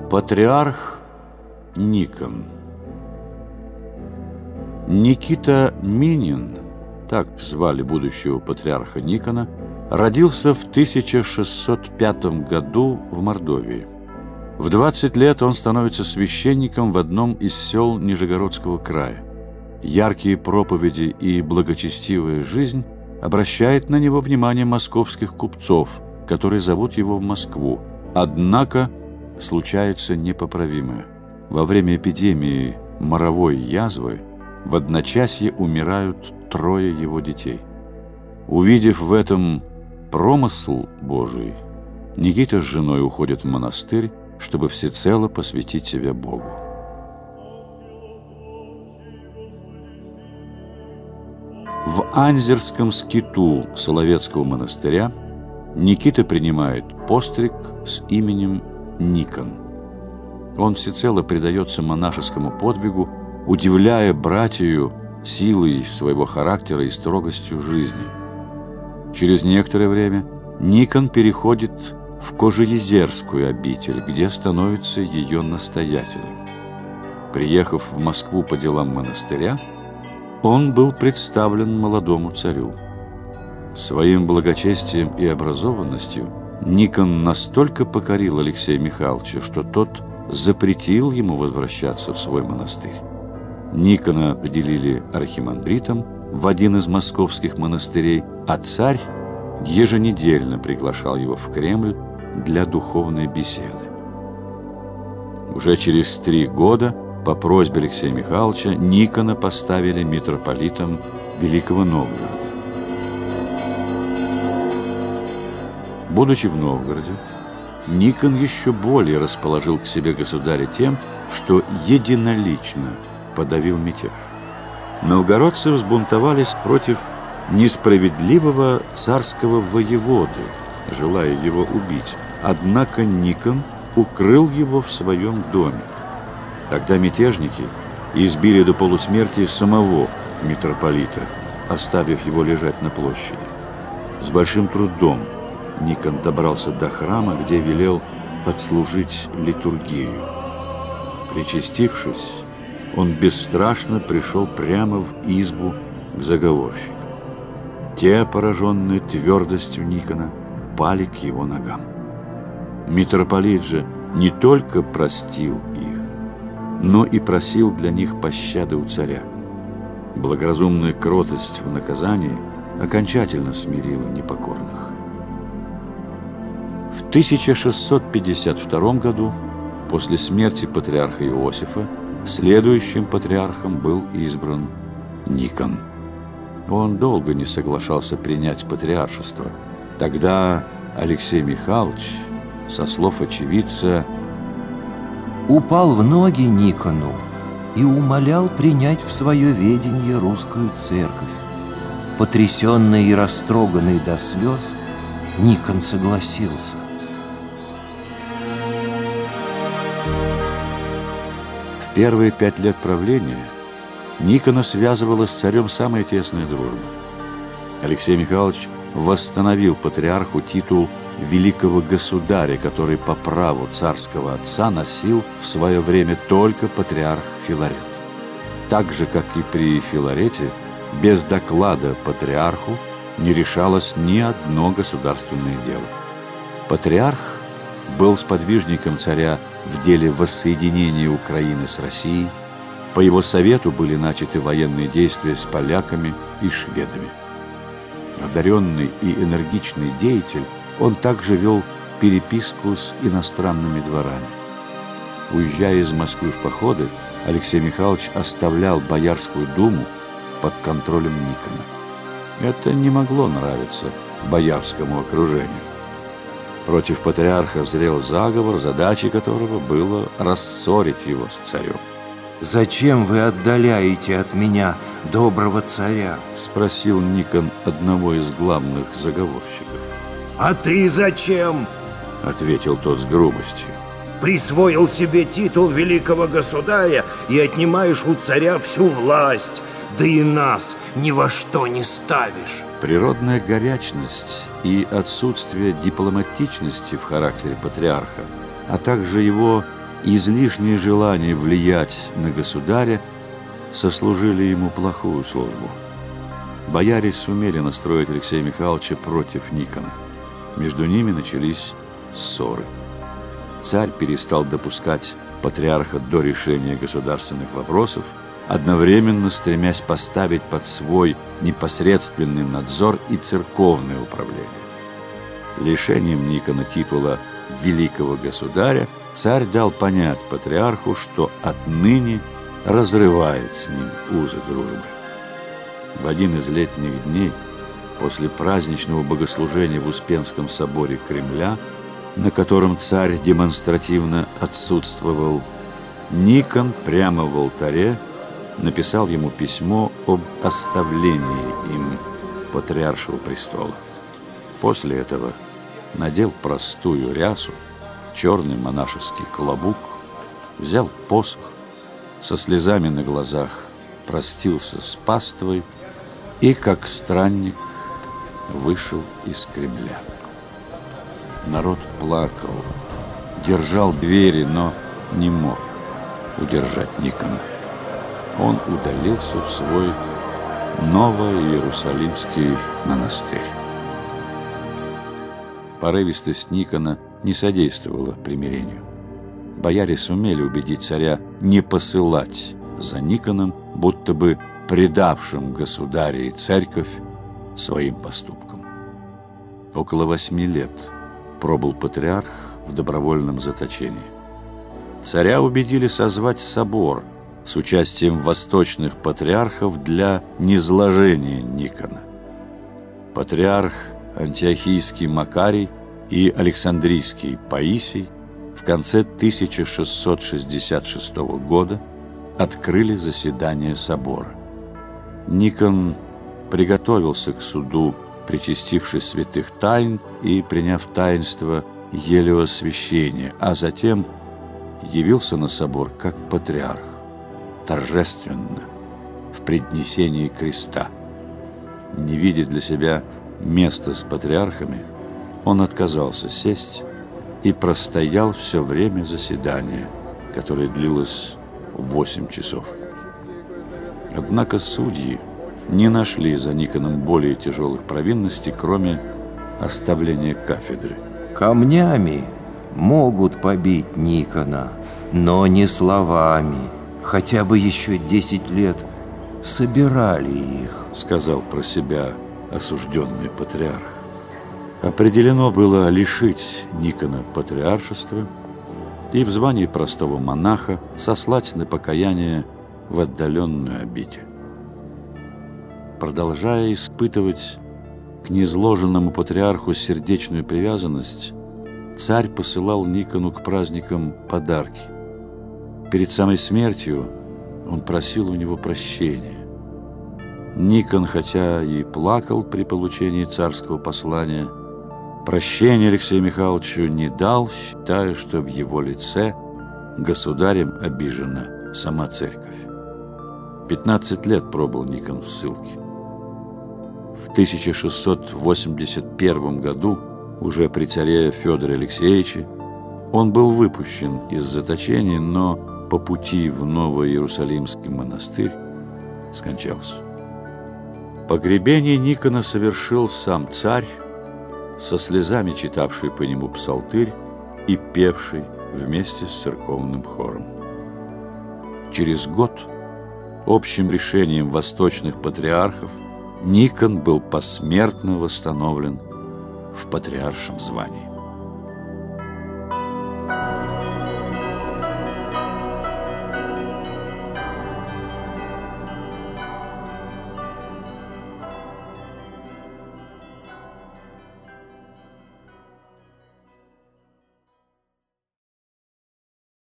Патриарх Никон. Никита Минин, так звали будущего патриарха Никона, родился в 1605 году в Мордовии. В 20 лет он становится священником в одном из сел Нижегородского края. Яркие проповеди и благочестивая жизнь обращает на него внимание московских купцов, которые зовут его в Москву. Однако случается непоправимое. Во время эпидемии моровой язвы в одночасье умирают 3 его детей. Увидев в этом промысл Божий, Никита с женой уходят в монастырь, чтобы всецело посвятить себя Богу. В Анзерском скиту Соловецкого монастыря Никита принимает постриг с именем Никон. Он всецело предается монашескому подвигу, удивляя братью силой своего характера и строгостью жизни. Через некоторое время Никон переходит в Кожеезерскую обитель, где становится ее настоятелем. Приехав в Москву по делам монастыря, он был представлен молодому царю. Своим благочестием и образованностью Никон настолько покорил Алексея Михайловича, что тот запретил ему возвращаться в свой монастырь. Никона определили архимандритом в один из московских монастырей, а царь еженедельно приглашал его в Кремль для духовной беседы. Уже через 3 года по просьбе Алексея Михайловича Никона поставили митрополитом Великого Новгорода. Будучи в Новгороде, Никон еще более расположил к себе государя тем, что единолично подавил мятеж. Новгородцы взбунтовались против несправедливого царского воеводы, желая его убить. Однако Никон укрыл его в своем доме. Тогда мятежники избили до полусмерти самого митрополита, оставив его лежать на площади. С большим трудом Никон добрался до храма, где велел отслужить литургию. Причастившись, он бесстрашно пришел прямо в избу к заговорщикам. Те, пораженные твердостью Никона, пали к его ногам. Митрополит же не только простил их, но и просил для них пощады у царя. Благоразумная кротость в наказании окончательно смирила непокорных. В 1652 году, после смерти патриарха Иосифа, следующим патриархом был избран Никон. Он долго не соглашался принять патриаршество. Тогда Алексей Михайлович, со слов очевидца, упал в ноги Никону и умолял принять в свое ведение русскую церковь. Потрясенный и растроганный до слез, Никон согласился. В первые 5 лет правления Никона связывала с царем самая тесная дружба. Алексей Михайлович восстановил патриарху титул великого государя, который по праву царского отца носил в свое время только патриарх Филарет. Так же, как и при Филарете, без доклада патриарху не решалось ни одно государственное дело. Патриарх был сподвижником царя в деле воссоединения Украины с Россией. По его совету были начаты военные действия с поляками и шведами. Одаренный и энергичный деятель, он также вел переписку с иностранными дворами. Уезжая из Москвы в походы, Алексей Михайлович оставлял Боярскую думу под контролем Никона. Это не могло нравиться боярскому окружению. Против патриарха зрел заговор, задачей которого было рассорить его с царем. «Зачем вы отдаляете от меня доброго царя?» — спросил Никон одного из главных заговорщиков. «А ты зачем?» — ответил тот с грубостью. «Присвоил себе титул великого государя и отнимаешь у царя всю власть, да и нас ни во что не ставишь». Природная горячность и отсутствие дипломатичности в характере патриарха, а также его излишнее желание влиять на государя сослужили ему плохую службу. Бояре сумели настроить Алексея Михайловича против Никона. Между ними начались ссоры. Царь перестал допускать патриарха до решения государственных вопросов, одновременно стремясь поставить под свой непосредственный надзор и церковное управление. Лишением Никона титула великого государя царь дал понять патриарху, что отныне разрывает с ним узы дружбы. В один из летних дней, после праздничного богослужения в Успенском соборе Кремля, на котором царь демонстративно отсутствовал, Никон прямо в алтаре написал ему письмо об оставлении им патриаршего престола. После этого надел простую рясу, черный монашеский клобук, взял посох, со слезами на глазах простился с паствой и, как странник, вышел из Кремля. Народ плакал, держал двери, но не мог удержать Никона. Он удалился в свой Новоиерусалимский монастырь. Порывистость Никона не содействовала примирению. Бояре сумели убедить царя не посылать за Никоном, будто бы предавшим государя и церковь своим поступкам. Около 8 лет пробыл патриарх в добровольном заточении. Царя убедили созвать собор с участием восточных патриархов для низложения Никона. Патриарх Антиохийский Макарий и Александрийский Паисий в конце 1666 года открыли заседание собора. Никон приготовился к суду, причастившись святых тайн и приняв таинство елеосвящения, а затем явился на собор как патриарх, торжественно, в преднесении креста. Не видя для себя места с патриархами, он отказался сесть и простоял все время заседания, которое длилось 8 часов. Однако судьи не нашли за Никоном более тяжелых провинностей, кроме оставления кафедры. Камнями могут побить Никона, но не словами. Хотя бы еще 10 лет собирали их, сказал про себя осужденный патриарх. Определено было лишить Никона патриаршества и в звании простого монаха сослать на покаяние в отдаленную обитель. Продолжая испытывать к низложенному патриарху сердечную привязанность, царь посылал Никону к праздникам подарки. Перед самой смертью он просил у него прощения. Никон, хотя и плакал при получении царского послания, прощения Алексею Михайловичу не дал, считая, что в его лице государем обижена сама церковь. 15 лет пробыл Никон в ссылке. В 1681 году, уже при царе Федоре Алексеевиче, он был выпущен из заточения, но по пути в Новоиерусалимский монастырь скончался. Погребение Никона совершил сам царь, со слезами читавший по нему псалтырь и певший вместе с церковным хором. Через год общим решением восточных патриархов Никон был посмертно восстановлен в патриаршем звании.